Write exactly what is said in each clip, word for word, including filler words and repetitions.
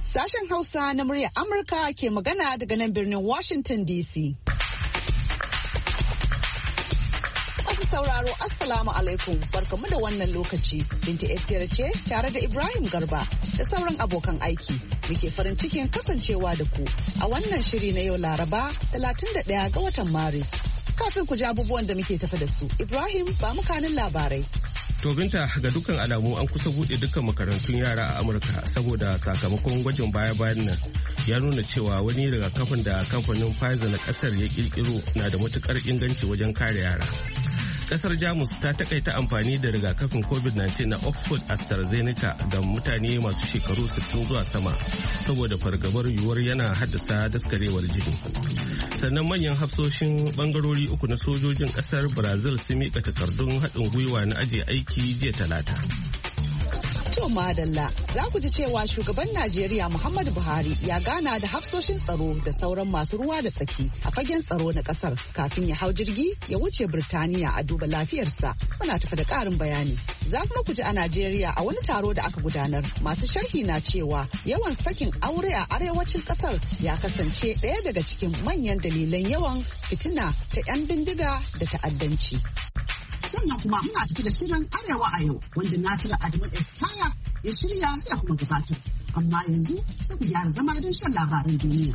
Sashen Hausa na muryar Amurka ke magana daga nan birnin Washington D C. Masu sauraro Assalamu alaikum, barkamu da wannan lokaci. Binta Esther ce tare da Ibrahim Garba da sauran abokan aiki. Muke farin cikin kasancewa da ku a wannan shiri na yau Laraba talatin da ɗaya ga watan Maris. Kafin ku ji abubuwan da muke tafi da su, Ibrahim ba mu kanin labarai. To Binta, ga dukkan alamu an kusa buɗe dukkan makarantun yara a Amurka saboda sakamakon gwajin baya-bayan nan ya nuna cewa wani rigakafin da kamfanin Pfizer na kasar ya kirkiro na da matukar inganci wajen kare yara. Kasar Jamus ta takaita amfani da rigakafin covid nineteen na Oxford AstraZeneca ga mutane masu shekaru sittin zuwa sama saboda fargabar yiwuwar yana haddasa daskarewar jini. Sannan manyan hafsoshin bangarori uku na sojojin kasar Brazil sun mika takardun haɗin gwiwa na ajiye aiki jiya talata. To madalla, za ku ji cewa shugaban Najeriya Muhammadu Buhari ya gana da hafsoshin tsaro da sauran masu ruwa da tsaki a fagen tsaro na kasar kafin ya hau jirgi ya wuce Birtaniya a duba lafiyarsa. Muna tafi da ƙarin bayani. Za kuma ku ji a Najeriya a wani taro da aka gudanar masu sharhi na cewa yawan sakin aure a arewacin kasar ya kasance ɗaya daga cikin manyan dalilan yawan fitina ta 'yan bindiga da ta'addanci. Sannan kuma muna tafi da shirin Arewa a yau wanda Nasiru Adamu Kaya ya shirya sai kuma gabatar. Amma yanzu sai ku gyara zama don shan labaran duniya.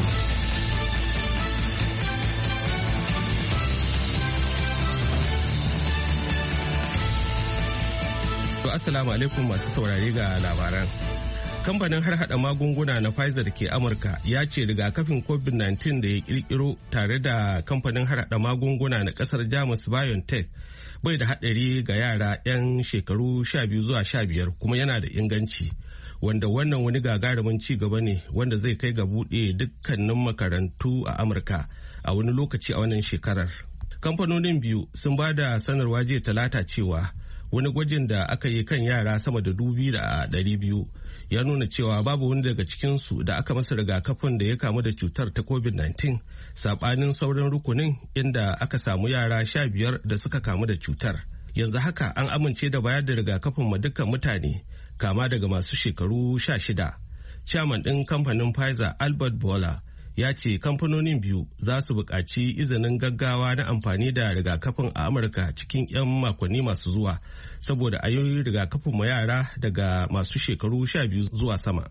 To assalamu alaikum masu saurare ga labaran. Kamfanin harhaɗa magunguna na Pfizer ke Amurka ya ce rigakafin covid nineteen da ya kirkiro tare da kamfanin harhaɗa magunguna na ƙasar Jamus BioNTech bai da haɗari ga yara 'yan shekaru sha biyu zuwa sha biyar kuma yana da inganci, wanda wannan wani gagarumin ci gaba ne wanda zai kai ga buɗe dukkanin makarantu a Amurka a wani lokaci a wannan shekarar. Kamfanonin biyu sun ba da sanarwa jiya talata cewa wani gwajin da aka yi kan yara sama da dubi da ɗari biyu ya nuna cewa babu wani daga cikinsu da aka masa rigakafin da ya kamu da cutar ta covid nineteen saɓanin sauran rukunin inda aka samu yara sha biyar da suka kamu da cutar. Yanzu haka an amince da bayar da rigakafin ma dukkan mutane kama daga masu shekaru sha shida. Chairman ɗin kamfanin Pfizer Albert Bourla ya ce kamfanonin biyu za su buƙaci izinin gaggawa na amfani da rigakafin a Amurka cikin 'yan makonni masu zuwa saboda ayoyin rigakafin ma yara daga masu shekaru sha biyu zuwa sama.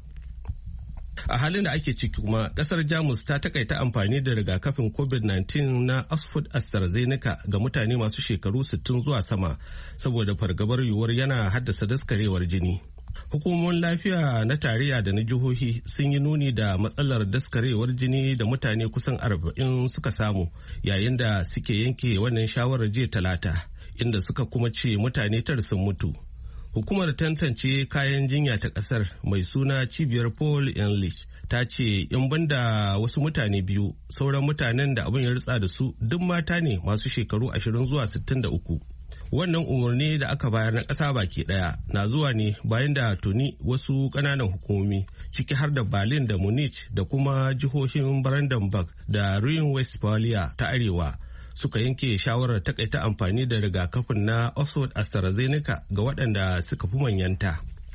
A halin da ake ciki kuma kasar Jamus ta takaita amfani da rigakafin covid nineteen na Oxford AstraZeneca ga mutane masu shekaru sittin zuwa sama saboda fargabar yiwuwar yana haddasa daskarewar jini. Hukumomin lafiya na tarayya da na jihohi sun yi nuni da matsalar daskarewar jini da mutane kusan arba'in suka samu yayin da suke yanke wannan shawarar jiya talata, inda suka kuma ce mutane tara sun mutu. Hukumar tantance kayan jinya ta kasar mai suna cibiyar Paul Enlich ta ce in banda wasu mutane biyu, sauran mutanen da abin ya ritsa da su duk mata ne masu shekaru ashirin zuwa sittin da uku. Wannan umarni da aka bayar na ƙasa baki ɗaya na zuwa ne bayan da tuni wasu ƙananan hukumomi ciki har da Berlin da Munich da kuma jihohin Brandenburg da Rhine-Westphalia ta Arewa suka yanke shawarar takaita amfani da rigakafin na Oxford AstraZeneca ga waɗanda suka fi manyanta.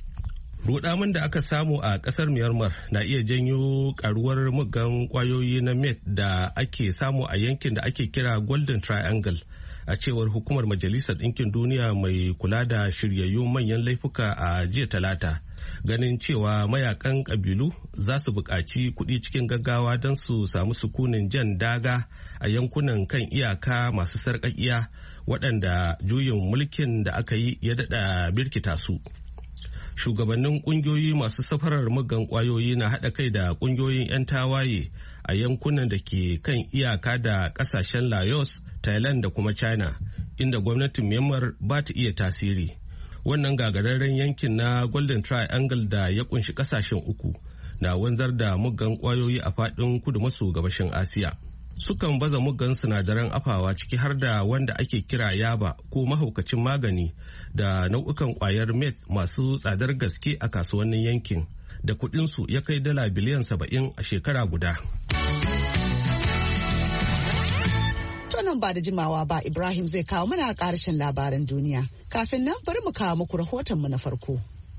Rudamin da aka samu a ƙasar Myanmar na iya janyo karuwar muggan kwayoyi na meth da ake samu a yankin da ake kira Golden Triangle. A cewar hukumar Majalisar Ɗinkin Duniya mai kula da shiryayyun manyan laifuka a jiya talata, ganin cewa mayakan ƙabilu za su buƙaci kuɗi cikin gaggawa don su samu sukunin jan daga a yankunan kan iyaka masu sarƙaƙiya waɗanda juyin mulkin da aka yi ya daɗa birkita su. Shugabannin ƙungiyoyi masu safarar muggan ƙwayoyi na haɗa kai da ƙungiyoyin 'yan tawaye a yankunan da ke kan iyaka da ƙasashen Laos, Thailand da kuma China, inda gwamnatin Myanmar ba ta iya tasiri. Wannan gagararren yankin na Golden Triangle da ya kunshi ƙasashen uku na wanzar da muggan ƙwayoyi a faɗin kudu maso gabashin Asiya. Sukan baza muggan sinadaran afawa ciki har da wanda ake kira yaba ko mahaukacin magani da nau'ukan ƙwayar meth masu tsadar gaske a kasuwannin yankin da kuɗinsu ya kai dala biliyan saba'in a shekara guda. nan ba da jimawa ba Ibrahim zai kawo mana ƙarshen labaran duniya. Kafin nan bari mu kawo muku rahotonmu na farko.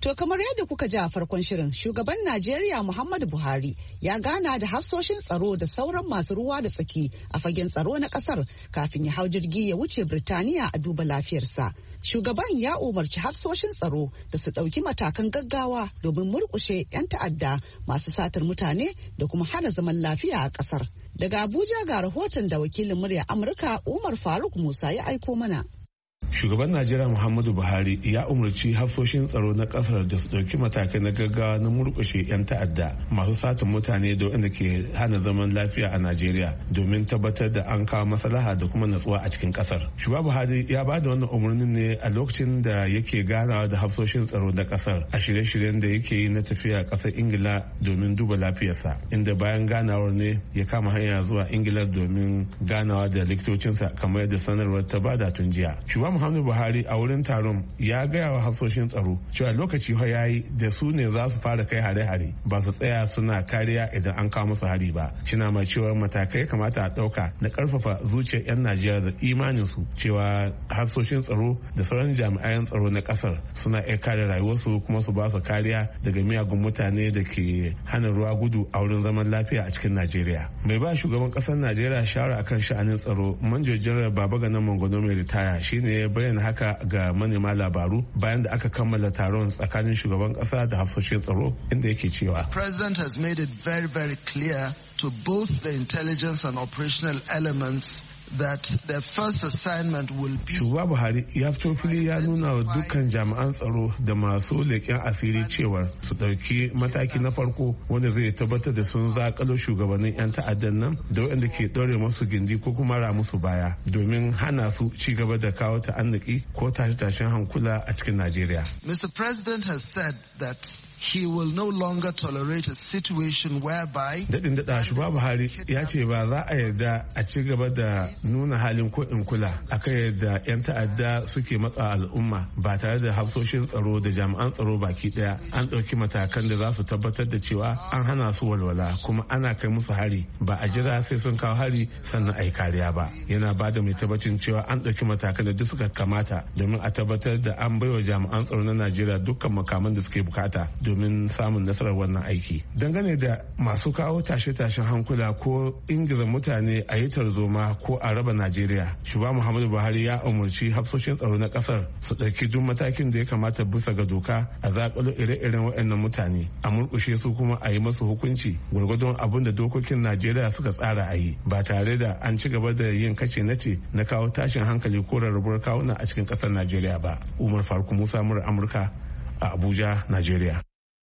To kamar yadda kuka ji a farkon shirin, shugaban Najeriya Muhammadu Buhari ya gana da hafsoshin tsaro da sauran masu ruwa da tsaki a fagen tsaro na kasar kafin ya hau jirgi ya wuce Birtaniya a duba lafiyarsa. Shugaban ya umarci hafsoshin tsaro da su ɗauki matakan gaggawa domin murƙushe 'yan ta'adda masu satar mutane da kuma hana zaman lafiya a ƙasar. Daga Abuja ga rahoton da wakilin murya Amurka Umar Faruk Musa ya aiko mana. Shugaban Najeriya Muhammadu Buhari ya umarci hafsoshin tsaro na kasar da su ɗauki matakai na gaggawa na murƙushe 'yan ta'adda masu satin mutane da wanda ke hana zaman lafiya a Najeriya domin tabbatar da an kawo maslaha da kuma natsuwa a cikin kasar. Shugaba Buhari ya ba da wannan umarnin ne a lokacin da yake ganawa da hafsoshin tsaro na kasar a shirye-shiryen da yake yi na tafiya kasar Ingila domin duba lafiyarsa, inda bayan ganawar ne ya kama hanya zuwa Ingila domin ganawa da likitocinsa kamar yadda sanarwar ta bada tun jiya. Shugaba Muhammadu Buhari a wurin taron ya gaya wa hafsoshin tsaro cewa lokaci fa yayi da su ne za su fara kai hare-hare ba su tsaya suna kariya idan an kawo musu hari ba. Shina mai cewa matakai kamata a ɗauka na karfafa zuciyar 'yan Najeriya da imanin su cewa hafsoshin tsaro da sauran jami'an tsaro na kasar suna iya kare rayuwarsu kuma su ba su kariya daga miyagun mutane da ke hana ruwa gudu a wurin zaman lafiya a cikin Najeriya. Mai ba shugaban kasar Najeriya shawara akan sha'anin tsaro Manjo Janar Babagana Mongono mai ritaya shine ya bayyana haka ga manema labaru bayan da aka kammala taron tsakanin shugaban kasa da hafsoshin tsaro, inda yake cewa President has made it very very clear to both the intelligence and operational elements that their first assignment will be. Shugaba Buhari ya fito fili ya nuna wa dukkan jami'an tsaro da masu leƙen asiri cewa su ɗauki mataki na farko wanda zai tabbatar da sun zakalo shugabannin 'yan ta'addan nan da waɗanda ke ɗaure masu gindi ko kuma ra musu baya domin hana su ci gaba da kawo ta'annaki ko tashe-tashen hankula a cikin Najeriya. Mister President has said that he will no longer tolerate a situation whereby. Daɗin daɗa shugaba Buhari ya ce ba za a yarda a ci gaba da nuna halin ko in kula akan yadda 'yan ta'adda suke matsa al'umma ba tare da hafsoshin tsaro da jami'an tsaro baki ɗaya an ɗauki matakan da za su tabbatar da cewa an hana su walwala kuma ana kai musu hari ba a jira sai sun kawo hari sannan a yi kariya ba. Yana ba da mai tabbacin cewa an ɗauki matakan da duk suka kamata domin a tabbatar da an baiwa jami'an tsaro na Najeriya dukkan makaman da suke bukata domin samun nasarar wannan aiki. Dangane da masu kawo tashe-tashen hankula ko ingiza mutane a yi tarzoma ko a raba Najeriya, shugaba Muhammadu Buhari ya umarci hafsoshin tsaro na kasar su ɗauki duk matakin da ya kamata bisa ga doka a zaƙalo ire-iren waɗannan mutane a murƙushe su kuma a yi masu hukunci gwargwadon abin da dokokin Najeriya suka tsara a yi ba tare da an ci gaba da yin kace nace na kawo tashin hankali ko rarrabuwar kawuna a cikin ƙasar Najeriya ba. Umar Faruk Musa, murar Amurka a Abuja, Najeriya.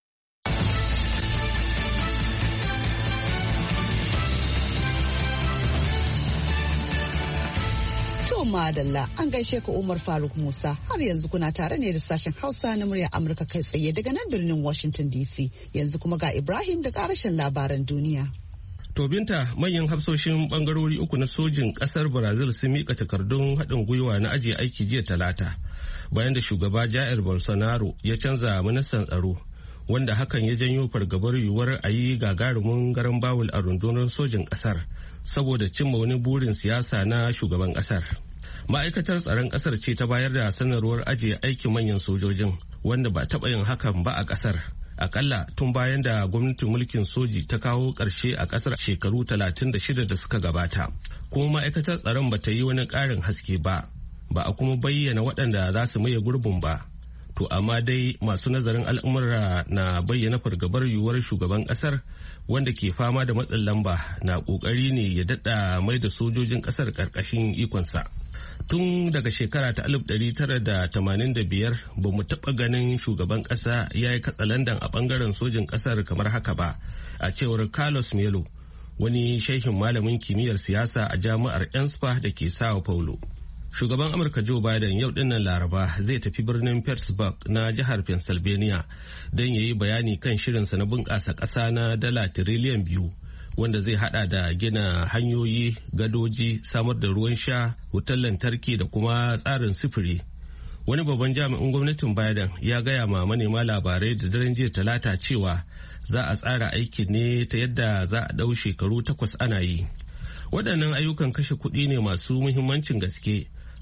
Madalla an gaishe ka Umar Faruk Musa. Har yanzu kuna tare ne da sashen Hausa na muryar Amurka kai tsaye daga nan birnin Washington D C. Yanzu kuma ga Ibrahim da karashin labaran duniya. To Binta, manyan hafsoshin bangarori uku na sojin kasar Brazil sun mika takardun haɗin gwiwa na ajiye aiki jiya Talata bayan da shugaba Jair Bolsonaro ya canza ministan tsaro, wanda hakan ya janyo fargabar yiwuwar a yi gagarumin garan bawul a rundunar sojin kasar saboda cimma wani burin siyasa na shugaban kasar. Ma'aikatar tsaron kasar ce ta bayar da sanarwar ajiye aikin manyan sojojin, wanda ba taɓa yin hakan ba a kasar akalla tun bayan da gwamnatin mulkin soji ta kawo ƙarshe a kasar shekaru talatin da shida da suka gabata. Kuma ma'aikatar tsaron ba ta yi wani ƙarin haske ba ba a kuma bayyana waɗanda za su maye gurbin ba. To amma dai masu nazarin al'amura na bayyana fargabar yiwuwar shugaban kasar wanda ke fama da matsin lamba na ƙoƙari ne ya daɗa mai da sojojin kasar ƙarƙashin ikonsa. Tun daga shekara ta alif ɗari tara da tamanin da biyar ba mu taɓa ganin shugaban ƙasa ya yi katsalandan a ɓangaren sojin ƙasar kamar haka ba, a cewar Carlos Melo, wani shehin malamin kimiyyar siyasa a jami'ar Enspa da ke Sao Paulo. Shugaban Amurka Joe Biden yau dinnan Laraba zai tafi birnin Pittsburgh na jihar Pennsylvania don ya yi bayani kan shirinsa na bunƙasa ƙasa na dala tiriliyan biyu, wanda zai hada da gina hanyoyi, gadoji, samar da ruwan sha, wutar lantarki da kuma tsarin sifiri. Wani babban jami'in gwamnatin Biden ya gaya ma manema labarai da daren jiya Talata cewa za a tsara aikin ne ta yadda za a ɗau shekaru takwas ana yi. Waɗannan ayyukan kashe kuɗi ne masu muhimmancin gaske,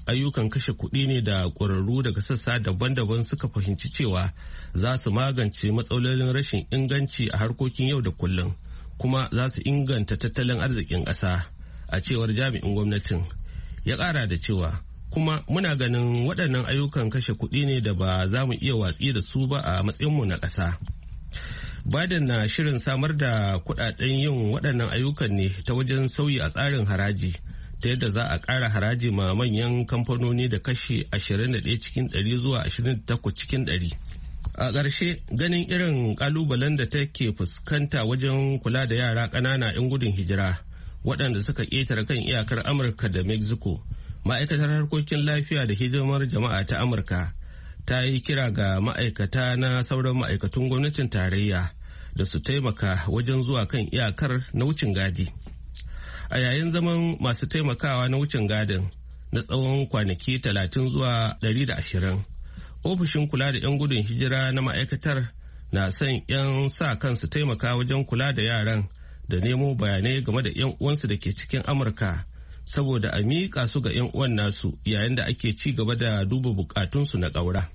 ayyukan kashe kuɗi ne da ƙwararru daga sassa daban-daban suka fahimci cewa za su magance matsalolin rashin inganci a harkokin yau da kullum kuma za su inganta tattalin arzikin ƙasa a cewar jami'in gwamnatin. Ya ƙara da cewa kuma muna ganin waɗannan ayyukan kashe kuɗi ne da ba za mu iya watsi da su ba a matsayinmu na ƙasa. Biden na shirin samar da kuɗaɗen yin waɗannan ayyukan ne ta wajen sauyi a tsarin haraji ta yadda za a ƙara haraji ma manyan kamfanoni da kashi ashirin da ɗaya cikin ɗari zuwa ashirin da takwas cikin ɗari. A ƙarshe ganin irin ƙalubalen da take fuskanta wajen kula da yara ƙanana 'yan gudun hijira waɗanda suka ƙetare kan iyakar Amurka da Mexico, ma'aikatar harkokin lafiya da hidimar jama'a ta Amurka ta yi kira ga ma'aikata na sauran ma'aikatun gwamnatin tarayya da su taimaka wajen zuwa kan iyakar na wucin gadi. A yayin zaman masu taimakawa na wucin gadin na tsawon kwanaki talatin zuwa ɗari da ashirin, ofishin kula da 'yan gudun hijira na ma'aikatar na son 'yan sa kansu taimaka wajen kula da yaran da nemo bayanai game da 'yan uwansu da ke cikin Amurka saboda a miƙa su ga 'yan uwan nasu yayin da ake ci gaba da duba bukatunsu na ƙaura.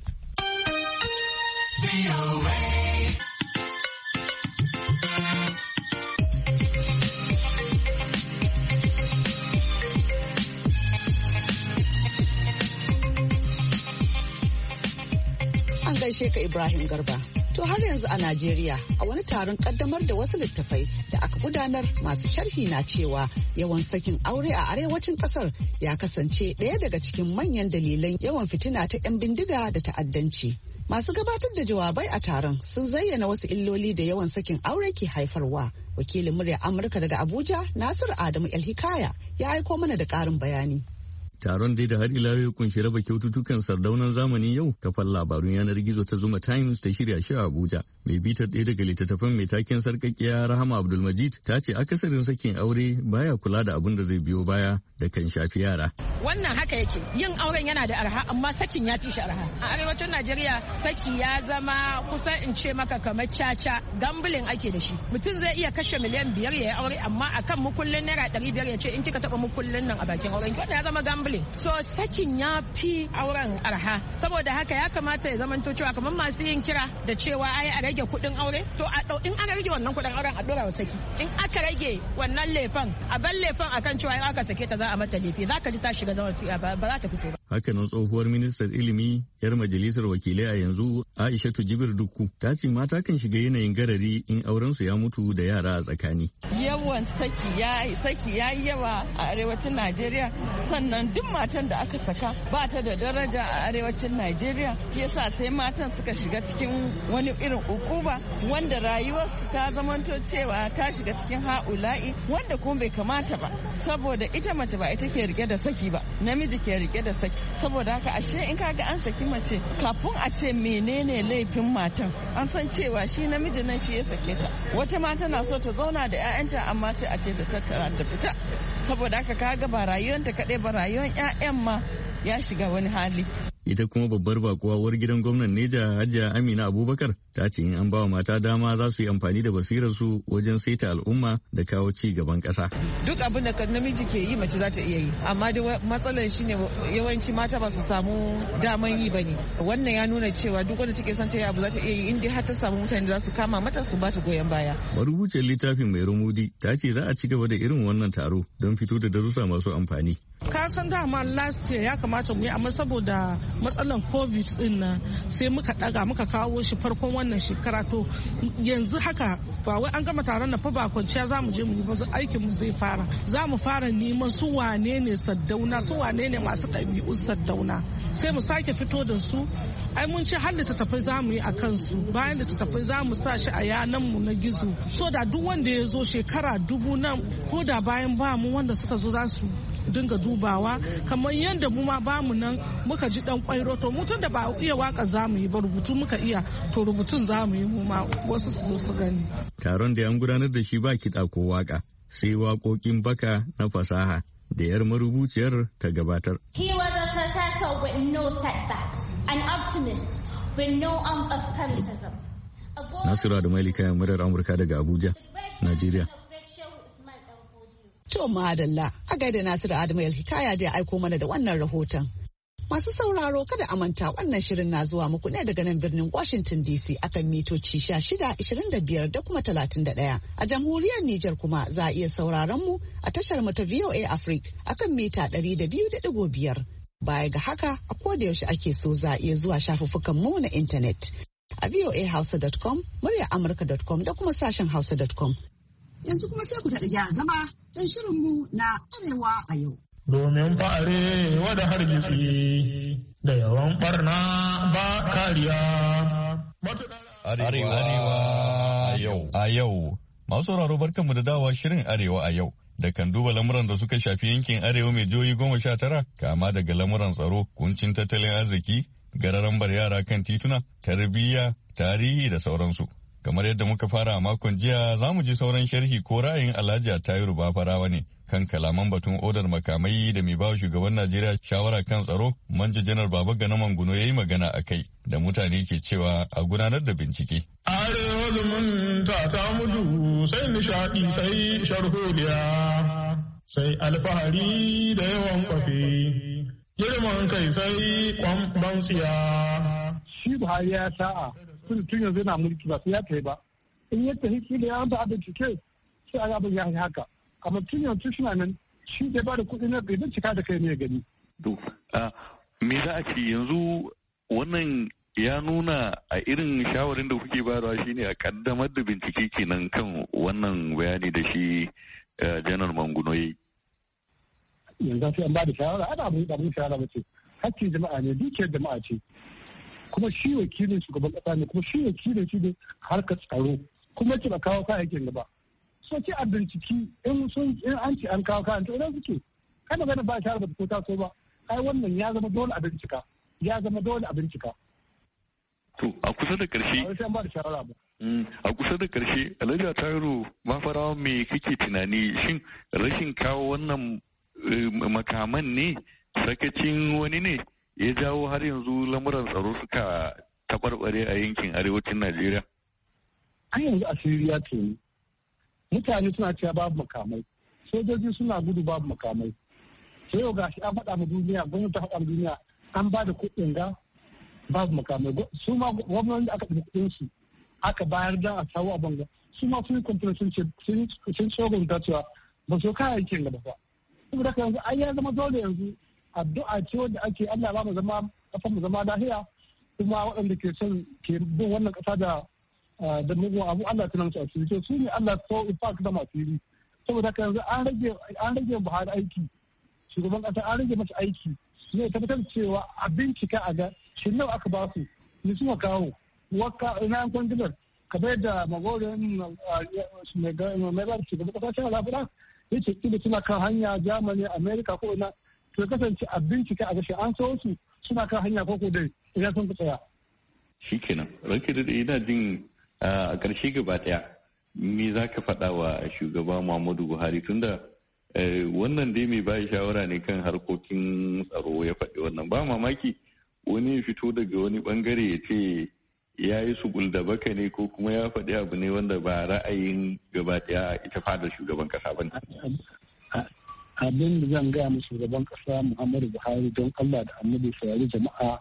An gaishe ka Ibrahim Garba. To har yanzu a Najeriya a wani taron kaddamar da wasu littafai da aka gudanar masu sharhi na cewa yawan sakin aure a arewacin kasar ya kasance ɗaya daga cikin manyan dalilan yawan fitina ta 'yan bindiga da ta'addanci. Masu gabatar da jawabai a taron sun zayyana wasu illoli da yawan sakin aure ke haifarwa. Wakilin murya Amurka daga Abuja, Nasiru Adamu El-Hikaya, ya aiko mana da ƙarin bayani. Taron dai da har ila ya kunshi raba kyaututtukan sardaunan zamanin yau kafar labarun yanar gizo ta Zuma Times ta shirya shi a Abuja. Mai bitar ɗaya daga littattafan mai taken sarƙaƙiya Rahama Abdulmajid ta ce akasarin sakin aure baya kula da abin da zai biyo baya da kan shafi yara. Wannan haka yake, yin auren yana da arha amma sakin ya fi shi arha. A arewacin Najeriya saki ya zama kusan in ce maka kamar caca, gambling ake da shi. Mutum zai iya kashe miliyan biyar ya yi aure amma akan mukullin naira ɗari biyar ya ce in kika taɓa mukullin nan a bakin auren ki, wanda ya zama gambling. So sakin ya fi auren arha. Saboda haka ya kamata ya zamanto cewa kamar masu yin kira da cewa ai a rage kuɗin aure, to a ɗau in aka rage wannan kuɗin auren a ɗora wa saki. In aka rage wannan lefan, a bar lefan akan cewa in aka sake ta za a mata lefe, za ka ji ta shiga zama ba za ta fito ba. Hakanan tsohuwar ministar ilimi yar majalisar wakilai a yanzu Aishatu Jibir Dukku ta ce mata kan shiga yanayin garari in auren su ya mutu da yara a tsakani. Yawan saki ya saki ya yi yawa a arewacin Najeriya, sannan duk matan da aka saka ba ta da daraja a arewacin Najeriya, shi yasa sai matan suka shiga cikin wani irin ukuba wanda rayuwarsu ta zamanto cewa ta shiga cikin ha'ula'i wanda kuma bai kamata ba, saboda ita mace ba ita ke rike da saki ba, namiji ke rike da saki. Saboda haka ashe in kaga an saki mace kafin a ce menene laifin matan an san cewa shi namiji nan shi ya sake ta. Wata mata na so ta zauna da 'ya'yanta amma sai a ce ta tattara ta fita. Saboda haka kaga ba rayuwanta kaɗai ba rayuwar 'ya'yan ma ya shiga wani hali. Ita kuma babbar bakuwa uwar gidan gwamnan Neja Hajiya Amina Abubakar ta ce in an ba wa mata dama za su yi amfani da basirar su wajen saita al'umma da kawo ci gaban ƙasa. Duk abin da namiji ke yi mace za ta iya yi, amma da matsalar shine yawanci mata ba su samu daman yi bane. Wannan ya nuna cewa duk wanda take son ta yi abu za ta iya yi in dai har ta samu mutane da za su kama mata su ba ta goyon baya. Marubuciyar littafin Mai Rumudi ta ce za a ci gaba da irin wannan taro don fito da darussa masu amfani. Ka san dama last year ya kamata mu yi amma saboda matsalan covid din nan sai muka daga muka kawo shi farkon wannan shekara, to yanzu haka ba wai an gama taron na fa ba kwanciya za mu je mu yi ba, aikin mu zai fara. Za mu fara neman su wane ne Saddauna, su wane ne masu ɗabi'u Saddauna, sai mu sake fito da su. Ai mun ce har littattafai za mu yi a kansu, bayan littattafai za mu sa shi a yanan mu na gizo, so da duk wanda ya zo shekara dubu nan ko da bayan ba mu wanda suka zo za su dinga dubawa kamar yadda mu ma bamu nan muka ji dan kwairo, to mutum da ba iya waka za mu yi ba rubutu muka iya, to rubutun za mu yi mu ma wasu su su gani. Taron da an gudanar da shi ba kiɗa ko waka, sai waƙoƙin baka na fasaha da yar marubuciyar ta gabatar. He was a successor with no setbacks, an optimist with no ounce of pessimism. Nasiru da Malika murar Amurka daga Abuja, Najeriya. To madalla, a gaida Nasiru Adamu El-Hikaya da ya aiko mana da wannan rahoton. Masu sauraro kada a manta wannan shirin na zuwa muku ne daga nan birnin Washington D C akan mitoci shida, ishirin da biyar da kuma talatin da ɗaya. A jamhuriyar Nijar kuma za a iya sauraron mu a tashar mu ta V O A Africa akan mita ɗari da biyu da ɗigo biyar. Baya ga haka a koda yaushe ake so za a iya zuwa shafuffukan mu na intanet a voa hausa dot com, murya amurka dot com da kuma sashen hausa dot com. Yanzu kuma sai ku daɗa gyara zama don shirinmu na Arewa a yau. Domin fa'are wada hargitsi da yawan barna ba kariya. Arewa a yau. A yau. Masu sauraro barkanmu da dawa shirin Arewa a yau. Da kan duba lamuran da suka shafi yankin Arewa mai jihohi goma sha tara, kama daga lamuran tsaro, kuncin tattalin arziki, gararambar yara kan tituna, tarbiyya, tarihi da sauransu. Kamar yadda muka fara a makon jiya, za mu ji sauran sharhi ko ra'ayin Alhaji Tayiru Bafarawa ne kan kalaman batun odar makamai da mai bawa shugaban Najeriya shawara kan tsaro, Manja Janar Babagana Manguno ya yi magana a kai da mutane ke cewa a gudanar da bincike. Arewa zumunta ta mutu sai nishaɗi sai sharholiya sai alfahari da yawan kwafe, girman kai sai kwamban tsiya. Shi Buhari ya sa'a tun tun yanzu yana mulki ba sai ya kai ba. In ya tafi kila ya ba abin cike sai a abin ya yi haka. Amma tun yanzu suna nan shi da ba da kuɗi na bai cika da kai ne ya gani. To, me za a ce yanzu wannan ya nuna a irin shawarin da kuke bayarwa shine a kaddamar da bincike kenan kan wannan bayani da shi Janar Manguno yi. Yanzu sai an ba da shawara, ana abin da abin shawara ba ce. Hakkin jama'a ne, dukiyar jama'a ce. Kuma shi wakilin shugaban kasa ne, kuma shi wakilin shi ne harkar tsaro. Kuma ce ba kawo kayayyakin gaba. So ce a binciki in sun in an ce an kawo kayan to idan suke. Kada gana ba shawara ba ta ko taso ba. Ai wannan ya zama dole a bincika. Ya zama dole a bincika. To a kusa da ƙarshe. A kusa da ƙarshe Alhaji Tayiru Bafarawa me kake tunani shin rashin kawo wannan makaman ne sakacin wani ne ya jawo har yanzu lamuran tsaro suka tabarbare a yankin arewacin Najeriya? An yanzu asiri ya tuni. Mutane suna cewa babu makamai. Sojoji suna gudu babu makamai. Sai yau gashi an faɗa ma duniya, gwamnati ta faɗa ma duniya an ba da kuɗin ga babu makamai. Su ma gwamnati da aka ɗauki kuɗin su aka bayar da a samu a banga. Su ma sun yi kwamfani sun ce sun tsogon ta cewa ba su kayayyakin gaba ba. Saboda haka yanzu ai ya zama dole yanzu addu'a ce wanda ake Allah ba mu zama kafa mu zama lahiya kuma waɗanda ke son ke bin wannan ƙasa da da mugun abu Allah tunan su asiri to su ne Allah so in fact da asiri saboda haka yanzu an rage an rage Buhari aiki shugaban ƙasa an rage masa aiki ne tabbatar cewa a bincika a ga shi nawa aka ba su ni suna kawo waka ina an kwangilar kamar da magorin mai ba shugaban ƙasa shi lafiya yace kila suna kan hanya Germany America ko ina to kasance a bincika a gashi an so su suna kan hanya ko ko dai idan sun tsaya. Shi kenan ranke da ina jin a ƙarshe gaba ɗaya me za ka faɗa wa shugaba Muhammadu Buhari tunda wannan dai mai bayi shawara ne kan harkokin tsaro ya faɗi wannan ba mamaki wani ya fito daga wani bangare ya ce ya yi su da baka ne ko kuma ya faɗi abu ne wanda ba ra'ayin gaba ɗaya ita fadar shugaban ƙasa ba ne. Abin da zan gaya mu shugaban kasa Muhammadu Buhari don Allah da annabi saurari jama'a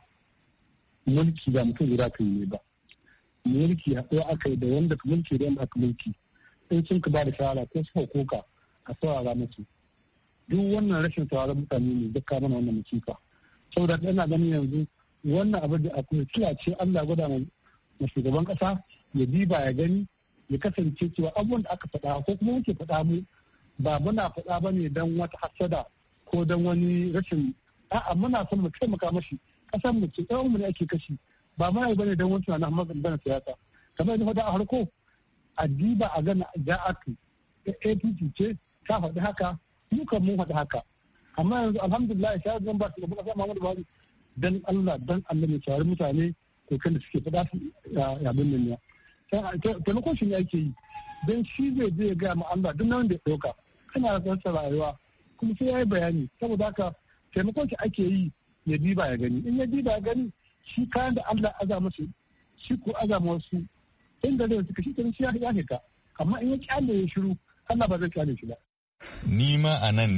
mulki ba mutum guda kan yi ba. Mulki haɗuwa aka yi da wanda ka mulki da wanda aka mulki. In sun ka ba da shawara ko suka koka a saurara musu. Duk wannan rashin sauraron mutane ne duk mana wannan musifa. Saboda ina ganin yanzu wannan abin da akwai kila ce Allah gwada ma shugaban kasa ya diba ya gani ya kasance cewa abubuwan da aka faɗa ko kuma yake faɗa mu ba muna faɗa ba ne don wata hasada ko don wani rashin a'a muna son mu taimaka mashi ƙasar mu ce ɗan mu ne ake kashi ba muna yi bane don wani tunanin magana siyasa kamar yadda faɗa a harko addiba a gana ja'atu A P C ce ta faɗi haka mu kan mun faɗi haka amma yanzu alhamdulillah ya zan ba su gaba ƙasa Muhammadu Buhari dan Allah dan Allah ne shawari mutane ko kan da suke faɗa su ya bin nan ya taimakon shi ne ake yi don shi zai je ga ma Allah duk nan da ya ɗauka kana da tsarsa rayuwa kuma sai ya yi bayani saboda haka taimakon shi ake yi ya diba ya gani in ya diba ya gani shi kayan da Allah aza musu shi ko aza wasu inda zai suka shi kenan shi ya hita amma in ya kyale ya shiru Allah ba zai kyale shi ba. Ni ma a nan niya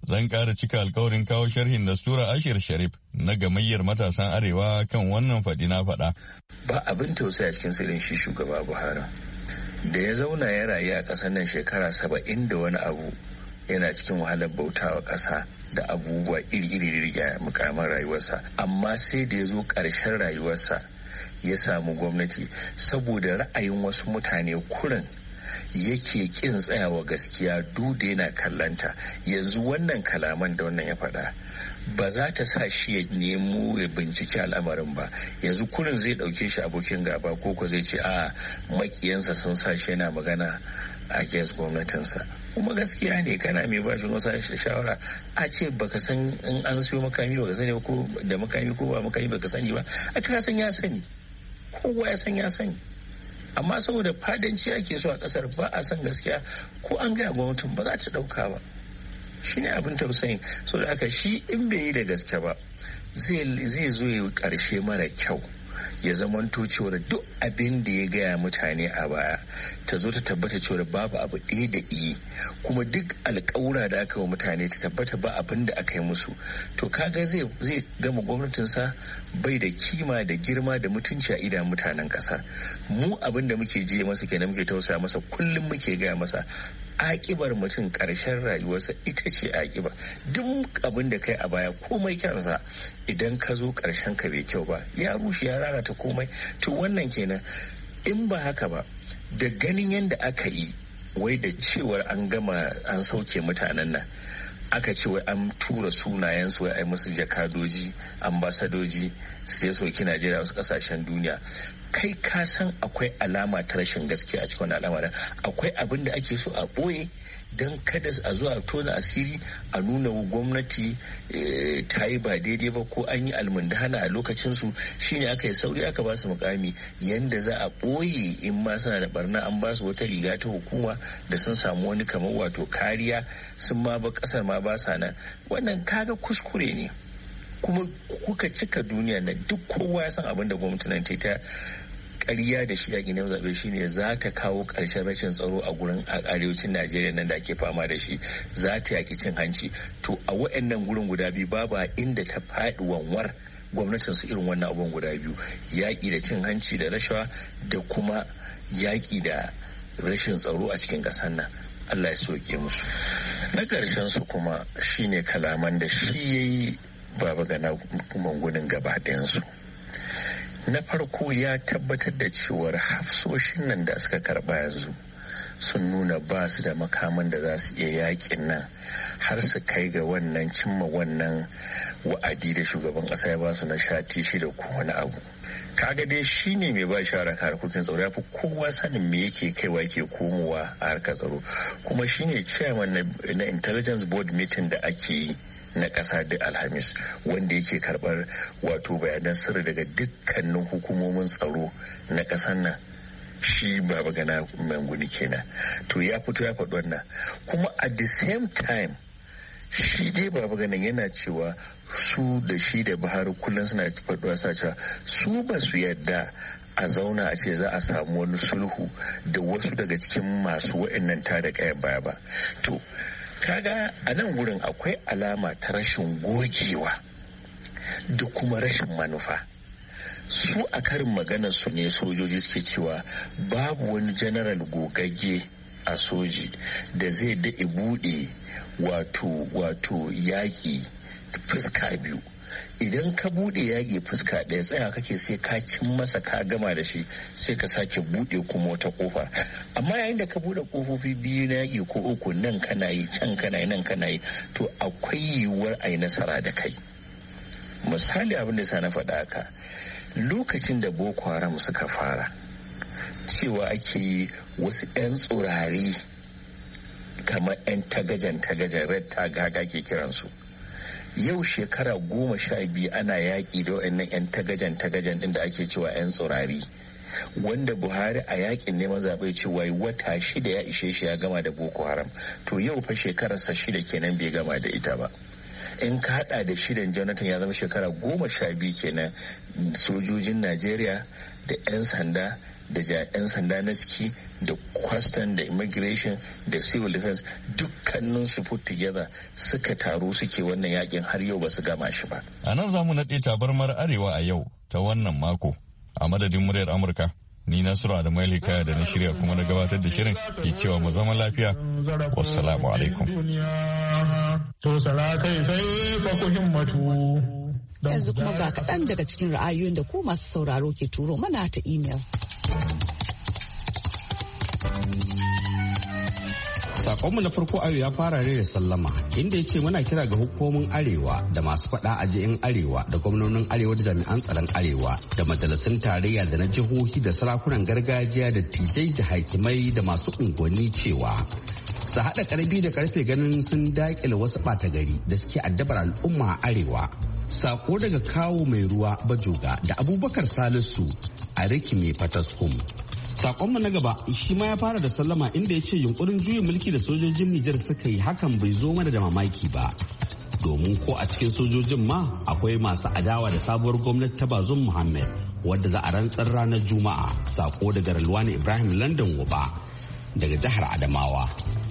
zan ƙara cika alkawarin kawo sharhin Nastura Ashir Sharif na gamayyar matasan Arewa kan wannan faɗi na faɗa. Ba abin tausayi a cikin sirrin shi shugaba Buhari da ya zauna ya rayu a ƙasar nan shekara saba'in da wani abu yana cikin wahalar bautawa ƙasa da abubuwa iri-iri da mukamman rayuwarsa, amma sai da ya zo ƙarshen rayuwarsa ya samu gwamnati saboda ra'ayin wasu mutane kurin yake kin tsayawa gaskiya duk da yana kallanta. Yanzu wannan kalaman da wannan ya faɗa ba za ta sa shi ya nemo ya binciki al'amarin ba. Yanzu kurin zai ɗauke shi abokin gaba ko ko zai ce a makiyansa sun sa shi yana magana a ges gwamnatinsa. Kuma gaskiya ne kana mai ba shi wasu shawara a ce baka san in an siyo makami baka sani ko da makami ko ba makami baka sani ba, a ka san ya sani, kowa ya san ya sani. Amma saboda fadanci ake so a kasar ba a san gaskiya ko an gaya gwamnatin ba za ta dauka ba. Shi ne abin tausayin. So da haka shi in bai yi da gaske ba zai zo ya karshe mara kyau, ya zamanto cewar duk abin da ya gaya mutane a baya ta zo ta tabbata cewar babu abu ɗaya da iya, kuma duk alƙawura da aka wa mutane ta tabbata ba abin da aka yi musu. To kaga zai zai gama gwamnatinsa bai da kima da girma da mutunci a idan mutanen ƙasar. Mu abin da muke je masa kenan, muke tausaya masa, kullum muke gaya masa akibar mutum ƙarshen rayuwarsa ita ce akiba. Duk abin da kai a baya komai kyansa idan ka zo ƙarshen ka bai kyau ba ya rushe ya lalata komai. To wannan kenan. In ba haka ba, da ganin yadda aka yi wai da cewar an gama an sauke mutanen nan, aka ce wai an tura sunayensu wai ai musu jakadoji ambasadoji sai soki Najeriya wasu kasashen duniya. Kai ka san akwai alama ta rashin gaskiya a cikin al'amarin. Akwai abin da ake so a ɓoye don kada a zo a tona asiri a nuna gwamnati ta yi ba daidai ba ko an yi almundahana a lokacinsu. Shine aka yi sauri aka ba su mukami yanda za a ɓoye in ma suna da barna an ba su wata riga ta hukuma da sun samu wani kamar wato kariya sun ma ba kasar ma ba sa nan. Wannan kaga kuskure ne, kuma kuka cika duniya na duk kowa ya san abin da gwamnati nan ta ƙarya da shi yaƙi na zaɓe shine za ta kawo ƙarshen rashin tsaro a gurin arewacin Najeriya nan da ake fama da shi, za ta yaƙi cin hanci. To a waɗannan gurin guda biyu babu inda ta faɗi wanwar gwamnatin su irin wannan abun guda biyu, yaƙi da cin hanci da rashawa da kuma yaƙi da rashin tsaro a cikin ƙasar nan. Allah ya soke musu. Na ƙarshen su kuma shine kalaman da shi yayi Baba Gana Mangunin gaba ɗayansu. Na farko ya tabbatar da cewar hafsoshin nan da suka karba yanzu sun nuna ba su da makaman da za su iya yakin nan har su kai ga wannan cimma wannan wa'adi da shugaban kasa ya ba su na shati shida ko wani abu. Kaga dai shi ne mai ba shawara kan harkokin tsaro, ya fi kowa sanin me yake kaiwa yake komowa a harkar tsaro, kuma shi ne chairman na intelligence board meeting da ake yi na ƙasa da Alhamis, wanda yake karɓar wato bayanan sirri daga dukkanin hukumomin tsaro na ƙasar nan. Shi Baba Gana Manguni kenan. To ya fito ya faɗi wannan, kuma at the same time shi dai Baba Gana yana cewa su da shi da Buhari kullum suna faɗuwa sa cewa su ba su yadda a zauna a ce za a samu wani sulhu da wasu daga cikin masu wa'annan tada kayan baya ba. To kaga a nan wurin akwai alama ta rashin gogewa da kuma rashin manufa. Su a karin maganar su ne sojoji suke cewa babu wani general gogagge a soji da zai daɗe buɗe wato wato yaƙi fuska biyu. Idan ka bude yage fuska ɗaya tsaya kake sai ka cin masa ka gama da shi sai ka sake bude kuma wata kofa. Amma yayin da ka bude kofofi biyu na yage ko uku, nan kana yi can kana yi nan kana yi, to akwai yiwuwar a yi nasara da kai. Misali abin da sa na faɗa haka, lokacin da Boko Haram suka fara cewa ake yi wasu 'yan tsurari kamar 'yan tagajen tagajen red tag haka ke kiransu. Yau shekara goma sha biyu ana yaƙi da waɗannan 'yan tagajen tagajen ɗin da ake cewa 'yan tsurari, wanda Buhari a yaƙin neman zaɓe cewa wata shida ya ishe shi ya gama da Boko Haram. To yau fa shekararsa shida kenan bai gama da ita ba. in ka hada da shidan Jonathan ya zama shekara goma sha biyu kenan sojojin Najeriya da 'yan sanda da 'yan sanda na ciki da custom da immigration da civil defense dukkanin su put together suka taru suke wannan yakin har yau ba su gama shi ba. A nan za mu naɗe tabarmar Arewa a yau ta wannan mako a madadin muryar Amurka. Ni Nasiru da Maili Kaya da na shirya kuma na gabatar da shirin ke cewa mu zama lafiya. Wassalamu alaikum. To sala kai sai fa ku himmatu. Yanzu kuma ga kaɗan daga cikin ra'ayoyin da ku masu sauraro ke turo mana ta imel. Sakonmu na farko ayo ya fara ne da sallama inda ya ce muna kira ga hukumomin arewa da masu faɗa a ji'in arewa da gwamnonin arewa da jami'an tsaron arewa da majalisun tarayya da na jihohi da sarakunan gargajiya da tijai da hakimai da masu unguwanni cewa su haɗa ƙarfi da ƙarfe ganin sun daƙile wasu ɓata gari da suke addabar al'umma a arewa. Sako daga kawo mai ruwa bajoga da abubakar salisu a riki mai fataskum. Sakonmu na gaba shi ma ya fara da sallama inda ya ce yunkurin juyin mulki da sojojin Nijar suka yi hakan bai zo mana da mamaki ba. Domin ko a cikin sojojin ma akwai masu adawa da sabuwar gwamnati ta Bazum Muhammad wadda za a rantsar ranar Juma'a. Sako daga Ralwani Ibrahim London Wuba daga jihar Adamawa.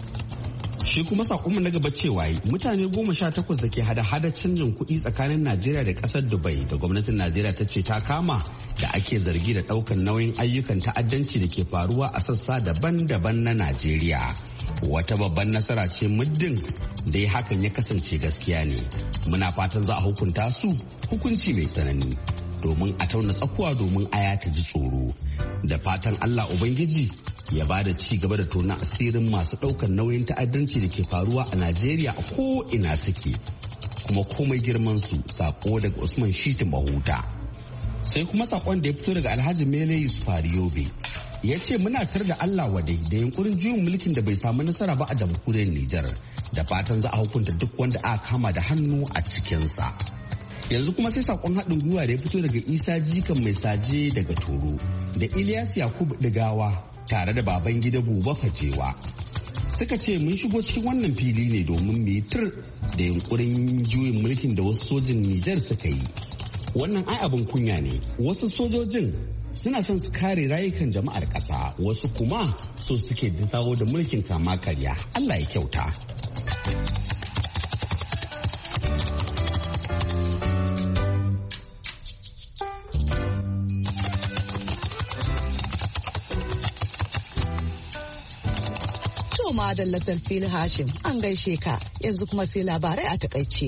Shi kuma sakonmu na gaba cewa mutane goma sha takwas da ke hada-hada canjin kuɗi tsakanin Najeriya da ƙasar Dubai da gwamnatin Najeriya ta ce ta kama da ake zargi da ɗaukar nauyin ayyukan ta'addanci da ke faruwa a sassa daban-daban na Najeriya. Wata babban nasara ce muddin da ya hakan ya kasance gaskiya ne. Muna fatan za a hukunta su hukunci mai tsanani domin a tauna tsakuwa domin aya ta ji tsoro. Da fatan Allah Ubangiji ya ba da ci gaba da tona asirin masu ɗaukar nauyin ta'addanci da ke faruwa a Najeriya a ko ina suke kuma komai girman su. Sako daga Usman Shitin Bahuta. Sai kuma sakon da ya fito daga Alhaji Mele Yusuf Yobe ya ce muna tar da Allah wadai da yunkurin juyin mulkin da bai samu nasara ba a jamhuriyar Nijar, da fatan za a hukunta duk wanda aka kama da hannu a cikinsa. Yanzu kuma sai sakon haɗin gwiwa da ya fito daga Isa Jikan Mai Saje daga Toro da Ilyas Yakubu Digawa tare da baban gida Buba Fajewa. Suka ce mun shigo cikin wannan fili ne domin mu yi tur da yunkurin juyin mulkin da wasu sojin Nijar suka yi. Wannan ai abin kunya ne. Wasu sojojin suna son su kare rayukan jama'ar ƙasa, wasu kuma so suke dawo da mulkin kama karya. Allah ya kyauta. Madalla Sarfil Hashim an gaishe ka. Yanzu kuma sai labarai a takaice.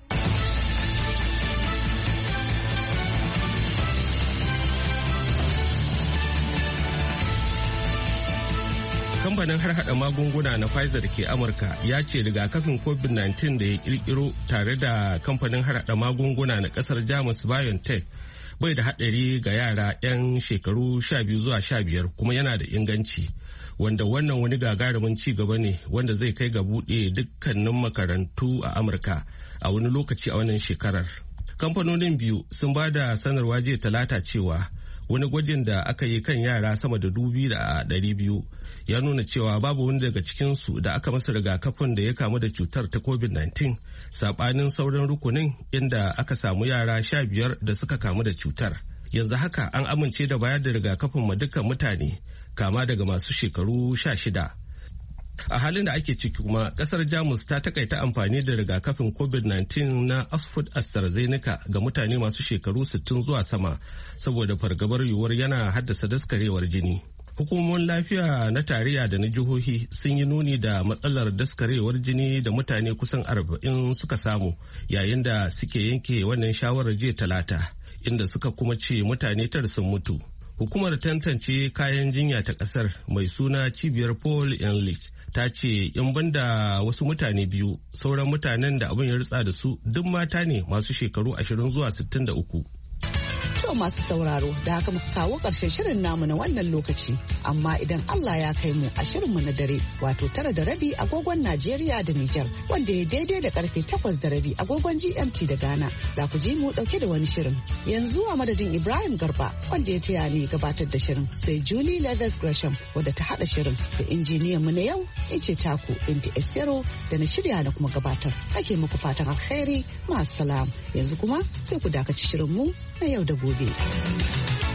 Kamfanin harhaɗa magunguna na Pfizer da ke Amurka ya ce rigakafin covid nineteen da ya kirkiro tare da kamfanin harhaɗa magunguna na ƙasar Jamus BioNTech bai da haɗari ga yara 'yan shekaru sha biyu zuwa sha biyar kuma yana da inganci. Wanda wannan wani gagarumin ci gaba ne wanda zai kai ga buɗe dukkanin makarantu a Amurka a wani lokaci a wannan shekarar. Kamfanonin biyu sun ba da sanarwa jiya talata cewa wani gwajin da aka yi kan yara sama da dubi da ɗari biyu ya nuna cewa babu wani daga cikinsu da aka masa rigakafin da ya kamu da cutar ta covid nineteen saɓanin sauran rukunin inda aka samu yara sha biyar da suka kamu da cutar. Yanzu haka an amince da bayar da rigakafin ma dukkan mutane kama daga masu shekaru sha shida. A halin da ake ciki kuma kasar Jamus ta takaita amfani da rigakafin covid nineteen na Oxford AstraZeneca ga mutane masu shekaru sittin zuwa sama saboda fargabar yiwuwar yana haddasa daskarewar jini. Hukumomin lafiya na tarayya da na jihohi sun yi nuni da matsalar daskarewar jini da mutane kusan arba'in suka samu yayin da suke yanke wannan shawarar jiya talata, inda suka kuma ce mutane tara sun mutu. Hukumar tantance kayan jinya ta kasar mai suna cibiyar Paul Enlich ta ce in banda wasu mutane biyu sauran mutanen da abin ya ritsa da su duk mata ne masu shekaru ashirin zuwa sittin da uku. To masu sauraro da haka muka kawo ƙarshen shirin namu na wannan lokaci. Amma idan Allah ya kai mu a shirinmu na dare wato tara da rabi agogon Najeriya da Nijar wanda ya daidai da karfe takwas da rabi agogon G M T da Ghana za ku ji mu dauke da wani shirin. Yanzu a madadin Ibrahim Garba wanda ya taya ni gabatar da shirin sai Julie Leathers Gresham wadda ta hada shirin da injiniyan mu na yau Ice Taku Binti Estero da na shirya na kuma gabatar. Ake muku fatan alheri, ma'assalam. Yanzu kuma sai ku dakaci shirin mu na yau da gobe.